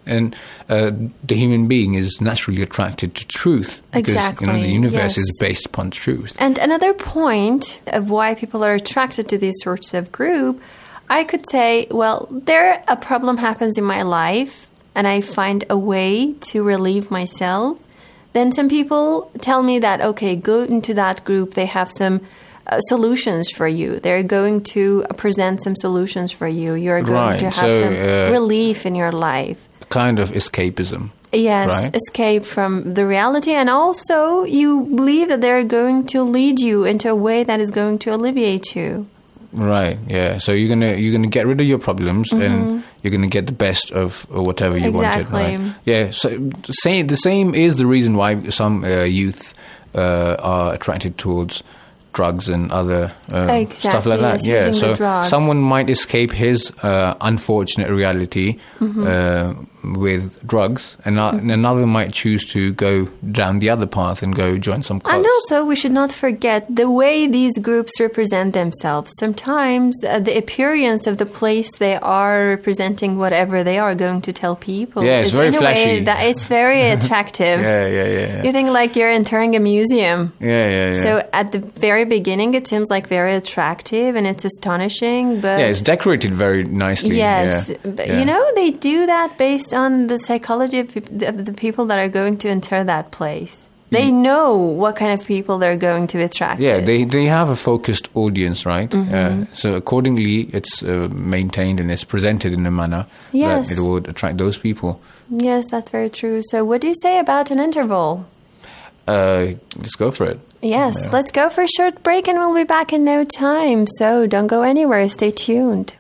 And uh, the human being is naturally attracted to truth because Exactly, you know, the universe yes. is based upon truth. And another point of why people are attracted to these sorts of group, I could say, well, there a problem happens in my life and I find a way to relieve myself. Then some people tell me that, okay, go into that group. They have some uh, solutions for you. They're going to present some solutions for you. You're going Right, to have so, some uh, relief in your life. Kind of escapism. Yes, right? escape from the reality. And also, you believe that they're going to lead you into a way that is going to alleviate you. Right. Yeah. So you're gonna you're gonna get rid of your problems Mhm. and you're gonna get the best of uh, whatever you Exactly. wanted. Right. Yeah. So same the same is the reason why some uh, youth uh, are attracted towards drugs and other uh, stuff Exactly, like that. yes, Yeah. using the So drugs. someone might escape his uh, unfortunate reality Mhm. uh, with drugs, and uh, and another might choose to go down the other path and go join some clubs. And also, we should not forget the way these groups represent themselves. Sometimes uh, the appearance of the place they are representing, whatever they are going to tell people, Yeah, it's is very in a way flashy. that it's very attractive. Yeah, yeah, yeah. yeah. You think like you're entering a museum. Yeah, yeah, yeah. So at the very beginning, it seems like very attractive and it's astonishing. But yeah, it's decorated very nicely. yes, yeah. but Yeah. you know they do that based on the psychology of peop- of the people that are going to enter that place. They know what kind of people they're going to attract. Yeah, they they have a focused audience, right? Mhm. Uh, so accordingly, it's uh, maintained and it's presented in a manner Yes. that it would attract those people. Yes, that's very true. So, what do you say about an interval? Uh, let's go for it. Yes, Yeah. let's go for a short break and we'll be back in no time. So, don't go anywhere. Stay tuned.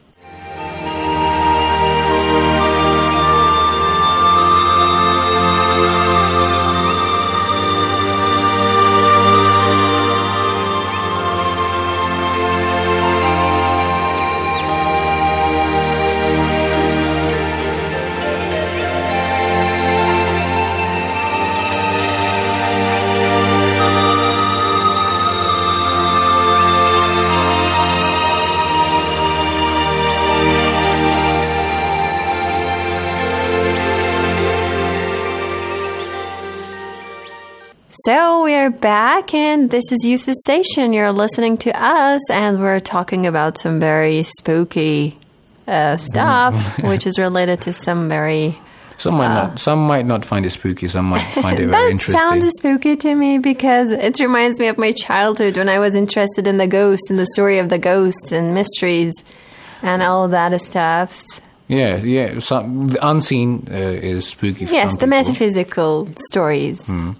So we are back, and this is Youth Station. You're listening to us, and we're talking about some very spooky uh, stuff, which is related to some very. Some might Uh, not. Some might not find it spooky. Some might find it very That interesting. sounds spooky to me because it reminds me of my childhood when I was interested in the ghosts and the story of the ghosts and mysteries and all of that stuff. Yeah, yeah. Some, the unseen uh, is spooky. For Yes, some the people. metaphysical stories. Hmm.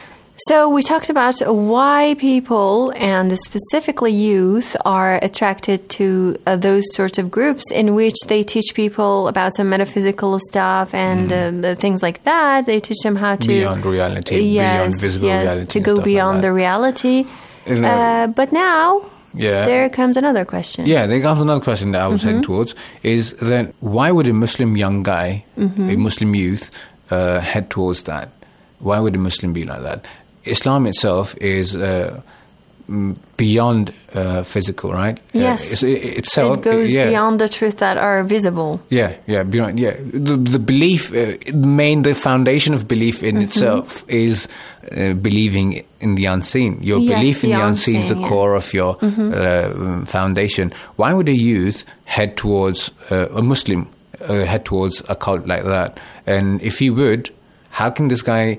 So we talked about why people, and specifically youth, are attracted to uh, those sorts of groups in which they teach people about some metaphysical stuff and uh, the things like that. They teach them how to Beyond reality, yes, beyond visible yes, reality, to and go stuff like beyond that. the reality. You know, Uh, but now yeah. there comes another question. Yeah, there comes another question that I was Mhm. heading towards, is that why would a Muslim young guy, Mhm. a Muslim youth, uh, head towards that? Why would a Muslim be like that? Islam itself is uh, mm, beyond uh, physical, right? Yes. Uh, it's, it, itself, It goes yeah. beyond the truth that are visible. Yeah, yeah, beyond, yeah. The, the belief, uh, the main, the foundation of belief in Mhm. itself is uh, believing in the unseen. Your Yes, belief in the the unseen is the unseen, core yes. of your Mhm. uh, foundation. Why would a youth head towards uh, a Muslim uh, head towards a cult like that? And if he would, how can this guy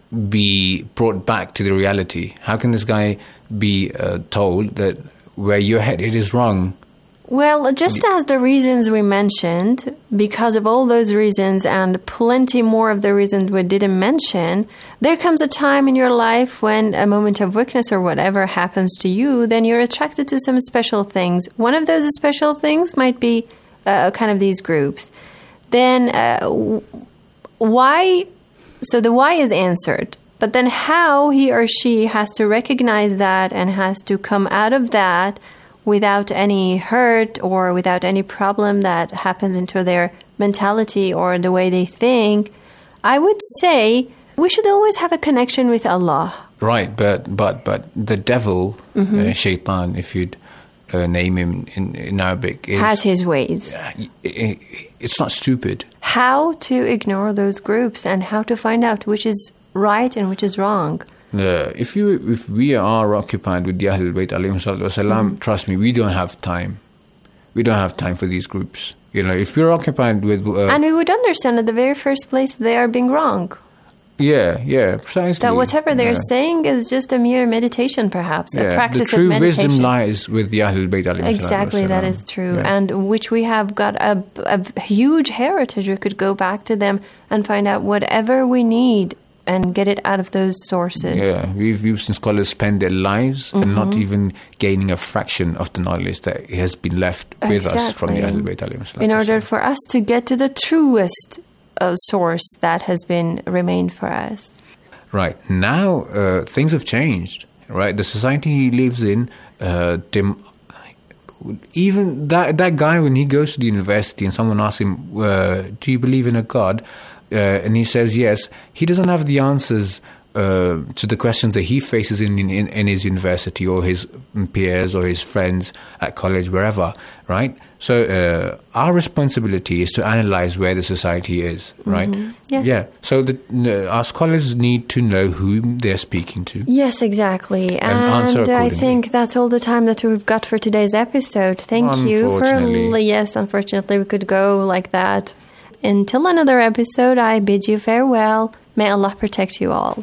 be brought back to the reality? How can this guy be uh, told that where you're headed is wrong? Well, just as the reasons we mentioned, because of all those reasons and plenty more of the reasons we didn't mention, there comes a time in your life when a moment of weakness or whatever happens to you, then you're attracted to some special things. One of those special things might be uh, kind of these groups. Then uh, w- why... So the why is answered. But then how he or she has to recognize that and has to come out of that without any hurt or without any problem that happens into their mentality or the way they think, I would say we should always have a connection with Allah. Right, but but but the devil, Mhm. uh, shaitan, if you'd uh, name him in, in Arabic, is, Has his ways. i- i- it's not stupid. how to ignore those groups and how to find out which is right and which is wrong. Uh, if you, if we are occupied with the Ahlul Bayt alayhim salatu wasalam, mm. trust me, we don't have time. We don't have time for these groups. You know, if you're occupied with... Uh, and we would understand at the very first place they are being wrong. Yeah, yeah, precisely. That whatever they're yeah. saying is just a mere meditation, perhaps, yeah. a practice of meditation. of meditation. The true wisdom lies with the Ahlul Bayt alayhim salatu Exactly, wasalam. that is true. Yeah. And which we have got a, a huge heritage. We could go back to them and find out whatever we need and get it out of those sources. Yeah, we've, we've seen scholars spend their lives mm-hmm. and not even gaining a fraction of the knowledge that has been left with exactly. us from the Ahlul Bayt alayhim salatu in order for us to get to the truest uh, source that has been remained for us. Right, now uh, things have changed, right? The society he lives in, uh, dem- even that, that guy, when he goes to the university and someone asks him, uh, do you believe in a God? Uh, and he says yes, he doesn't have the answers uh, to the questions that he faces in, in, in his university or his peers or his friends at college, wherever, right? So uh, our responsibility is to analyze where the society is, right? Mm-hmm. Yes. Yeah. So the, uh, our scholars need to know whom they're speaking to. Yes, exactly. And, and answer I accordingly. think that's all the time that we've got for today's episode. Thank you for... Yes, unfortunately, we could go like that. Until another episode, I bid you farewell. May Allah protect you all.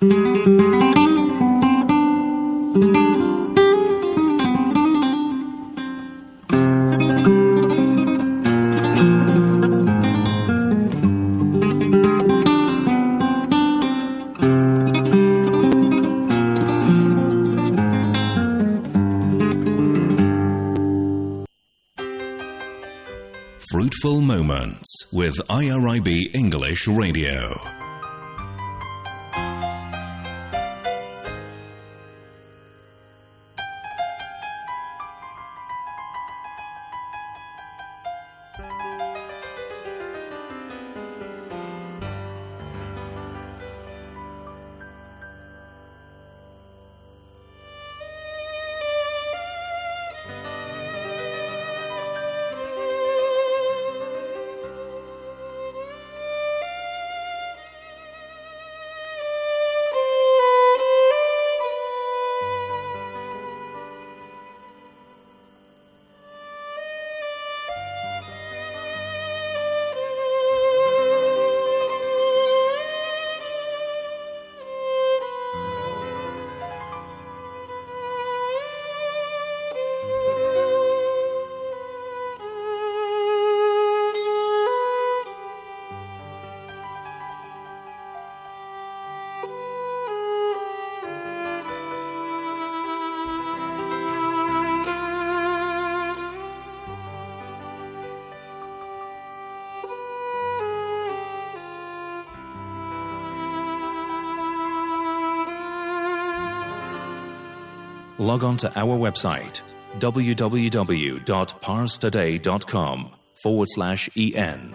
Fruitful Moments with I R I B English Radio. Log on to our website, www.parstoday.com forward slash en.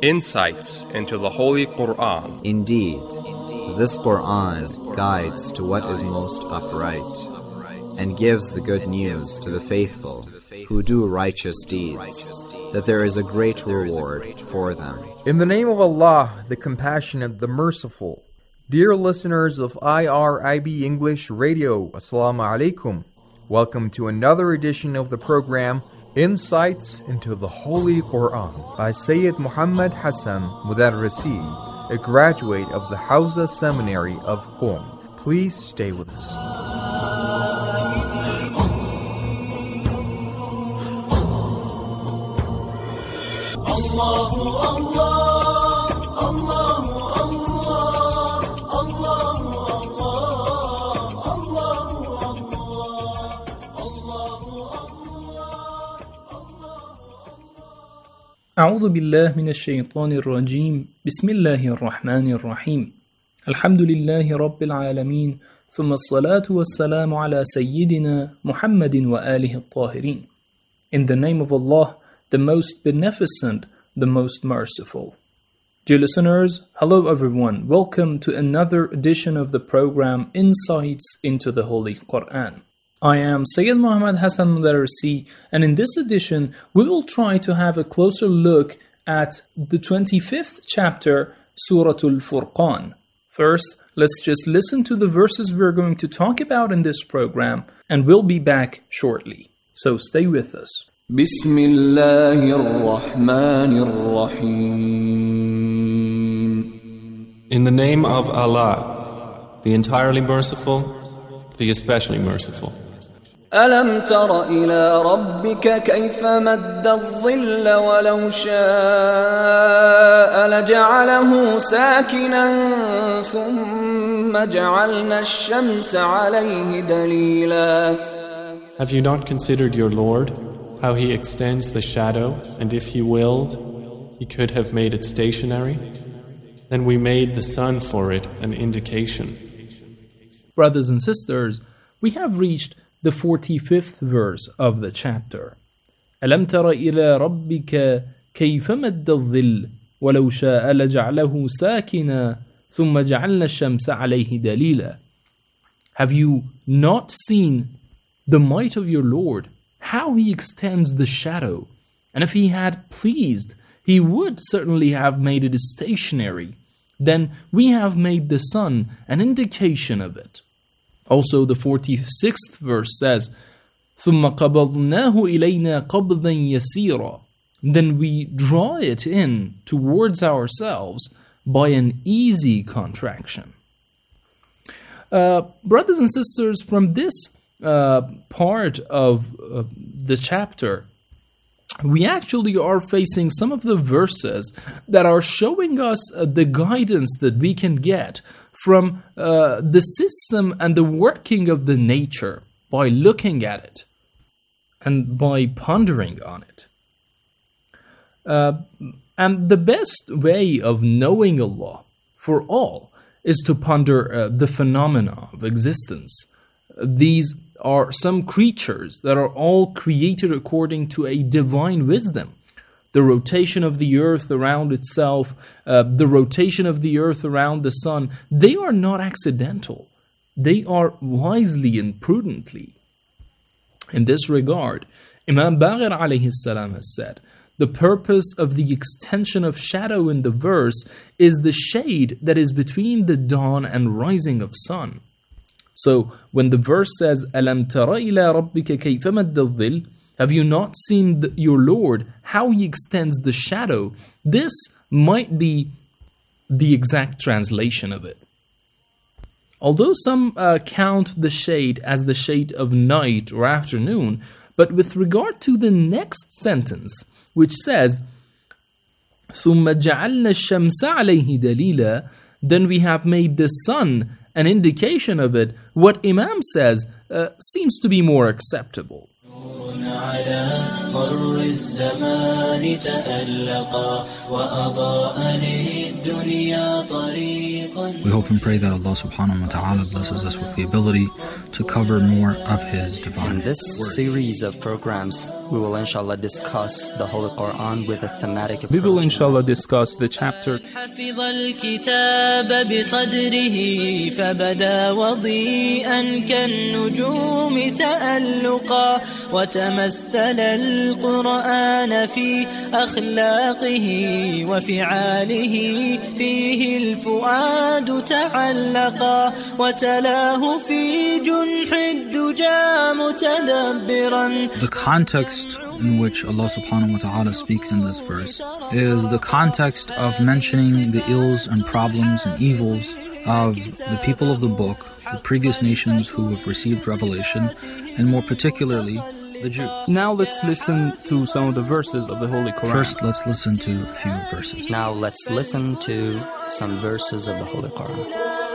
insights into the Holy Quran. Indeed, this Quran guides to what is most upright and gives the good news to the faithful who do righteous deeds, that there is a great reward for them. In the name of Allah, the Compassionate, the Merciful. Dear listeners of I R I B English Radio, Assalamu alaikum. Welcome to another edition of the program, Insights into the Holy Quran, by Sayyid Muhammad Hassan Mudarrisi, a graduate of the Hawza Seminary of Qom. Please stay with us. أعوذ بالله من الشيطان الرجيم بسم الله الرحمن الرحيم الحمد لله رب العالمين ثم الصلاة والسلام على سيدنا محمد وآله الطاهرين. In the name of Allah, the most beneficent, the most merciful. Dear listeners, hello everyone. Welcome to another edition of the program Insights into the Holy Quran. I am Sayyid Muhammad Hassan Mudarrisi, and in this edition, we will try to have a closer look at the twenty-fifth chapter, Surah Al-Furqan. First, let's just listen to the verses we're going to talk about in this program, and we'll be back shortly. So stay with us. Bismillahir-Rahmanir-Rahim. In the name of Allah, the entirely merciful, the especially merciful. ألم تر إلى ربك كيف مد الظل ولو شاء لجعله ساكنا ثم جعلنا الشمس عليه دليلا. Have you not considered your Lord, how He extends the shadow, and if He willed, He could have made it stationary? Then we made the sun for it an indication. Brothers and sisters, we have reached the forty-fifth verse of the chapter. أَلَمْ تَرَ إِلَىٰ رَبِّكَ كَيْفَ مَدَّ الظِّلِّ وَلَوْ شَاءَ لَجَعْلَهُ سَاكِنًا ثُمَّ جَعَلْنَا الشَّمْسَ عَلَيْهِ دَلِيلًا. Have you not seen the might of your Lord, how He extends the shadow? And if He had pleased, He would certainly have made it stationary. Then we have made the sun an indication of it. Also, the forty-sixth verse says, ثُمَّ قَبَضْنَاهُ إِلَيْنَا قَبْضًا يَسِيرًا. Then we draw it in towards ourselves by an easy contraction. Uh, brothers and sisters, from this uh, part of uh, the chapter, we actually are facing some of the verses that are showing us uh, the guidance that we can get from uh, the system and the working of the nature by looking at it and by pondering on it. Uh, and the best way of knowing Allah for all is to ponder uh, the phenomena of existence. These are some creatures that are all created according to a divine wisdom. The rotation of the earth around itself, uh, the rotation of the earth around the sun, they are not accidental. They are wisely and prudently. In this regard, Imam Baqir alayhi salam has said, the purpose of the extension of shadow in the verse is the shade that is between the dawn and rising of sun. So, when the verse says, أَلَمْ تَرَ إِلَىٰ رَبِّكَ كَيْفَ مَدَّ الظِّلِّ, have you not seen the, your Lord, how He extends the shadow? This might be the exact translation of it. Although some uh, count the shade as the shade of night or afternoon, but with regard to the next sentence, which says, ثُمَّ جَعَلْنَا الشَّمْسَ عَلَيْهِ دَلِيلًا, then we have made the sun an indication of it. What Imam says uh, seems to be more acceptable. مر الزمان تألقا وأضاء للدنيا طريقا. We hope and pray that Allah subhanahu wa ta'ala blesses us with the ability to cover more of His divine In this word. series of programs, we will inshallah discuss the Holy Quran with a thematic approach. We will inshallah discuss the chapter حفظ الكتاب بصدره فبدا وضيئا كالنجوم تألقا وتمثل القرآن في أخلاقه وفعاله فيه الفؤاد تعلقا وتلاه في جنح الدجى متدبرا. The context in which Allah subhanahu wa ta'ala speaks in this verse is the context of mentioning the ills and problems and evils of the people of the book, the previous nations who have received revelation, and more particularly the Jews. Now let's listen to some of the verses of the Holy Quran. First, let's listen to a few verses. Now let's listen to some verses of the Holy Quran.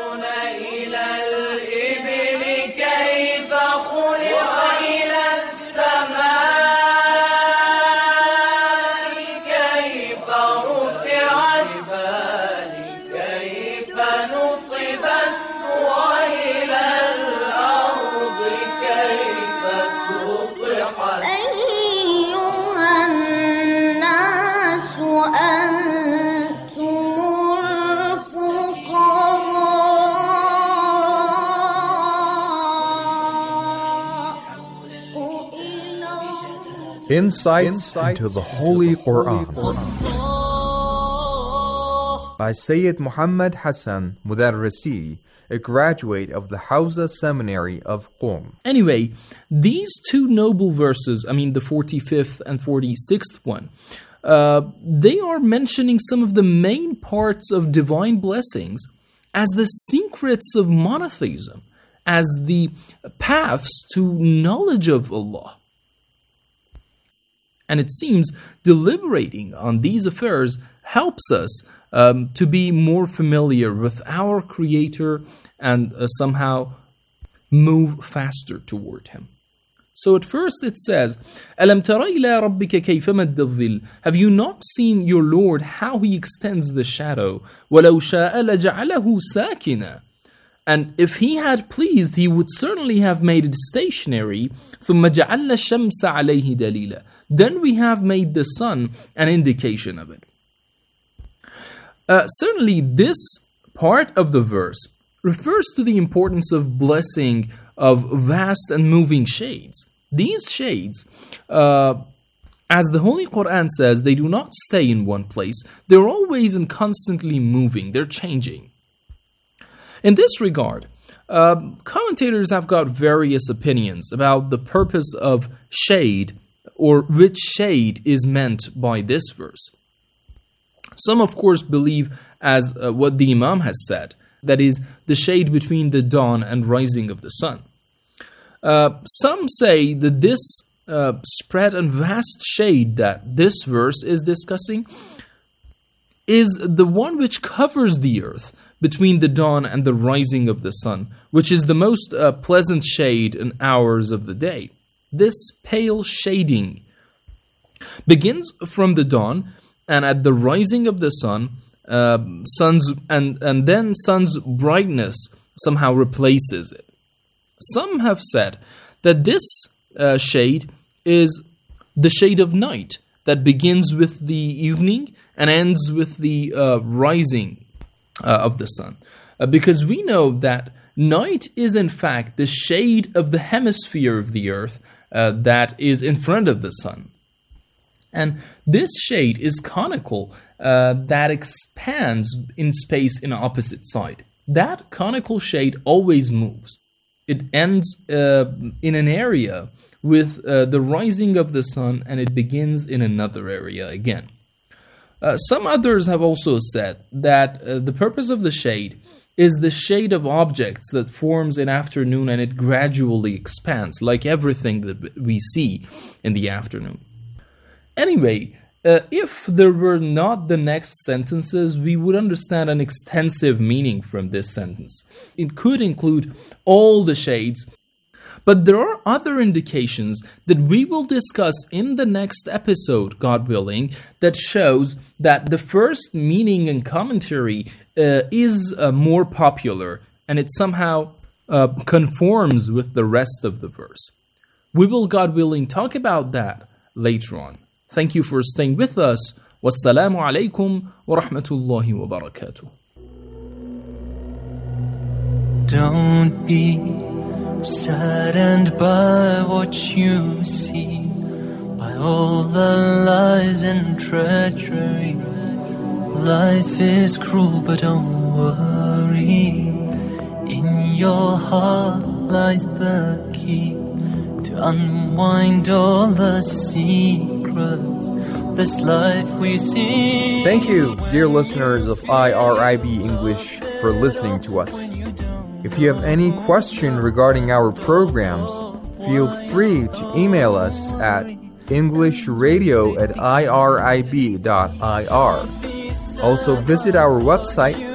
Insights into the Holy Quran by Sayyid Muhammad Hassan Mudarrisi, a graduate of the Hawza Seminary of Qom. Anyway, these two noble verses, I mean the forty-fifth and forty-sixth one, uh, they are mentioning some of the main parts of divine blessings as the secrets of monotheism, as the paths to knowledge of Allah. And it seems deliberating on these affairs helps us um, to be more familiar with our Creator and uh, somehow move faster toward Him. So at first it says, أَلَمْ تَرَ إِلَىٰ رَبِّكَ كَيْفَ مَدَّ الظِّلِّ. Have you not seen your Lord how He extends the shadow? وَلَوْ شَاءَ لَجَعَلَهُ سَاكِنًا. And if He had pleased, He would certainly have made it stationary. ثُمَّ جَعَلْنَا الشَّمْسَ عَلَيْهِ دَلِيلًا. Then we have made the sun an indication of it. Uh, certainly this part of the verse refers to the importance of blessing of vast and moving shades. These shades, uh, as the Holy Quran says, they do not stay in one place. They're always and constantly moving. They're changing. In this regard, uh, commentators have got various opinions about the purpose of shade, or which shade is meant by this verse. Some, of course, believe as uh, what the Imam has said, that is, the shade between the dawn and rising of the sun. Uh, some say that this uh, spread and vast shade that this verse is discussing is the one which covers the earth between the dawn and the rising of the sun, which is the most uh, pleasant shade in hours of the day. This pale shading begins from the dawn, and at the rising of the sun, uh, sun's and and then sun's brightness somehow replaces it. Some have said that this uh, shade is the shade of night that begins with the evening and ends with the uh, rising uh, of the sun, uh, because we know that night is in fact the shade of the hemisphere of the earth uh, that is in front of the sun. And this shade is conical, uh, that expands in space in opposite side. That conical shade always moves. It ends uh, in an area with uh, the rising of the sun, and it begins in another area again. Uh, some others have also said that uh, the purpose of the shade is the shade of objects that forms in afternoon, and it gradually expands, like everything that we see in the afternoon. Anyway, uh, if there were not the next sentences, we would understand an extensive meaning from this sentence. It could include all the shades, But there are other indications that we will discuss in the next episode, God willing, that shows that the first meaning and commentary uh, is uh, more popular, and it somehow uh, conforms with the rest of the verse. We will, God willing, talk about that later on. Thank you for staying with us. Wassalamu alaikum wa rahmatullahi wa barakatuh. Don't be saddened by what you see, by all the lies and treachery. Life is cruel, but don't worry. In your heart lies the key to unwind all the secrets of this life we see. Thank you, dear listeners of I R I B English, for listening to us. If you have any question regarding our programs, feel free to email us at englishradio at irib dot ir. Also visit our website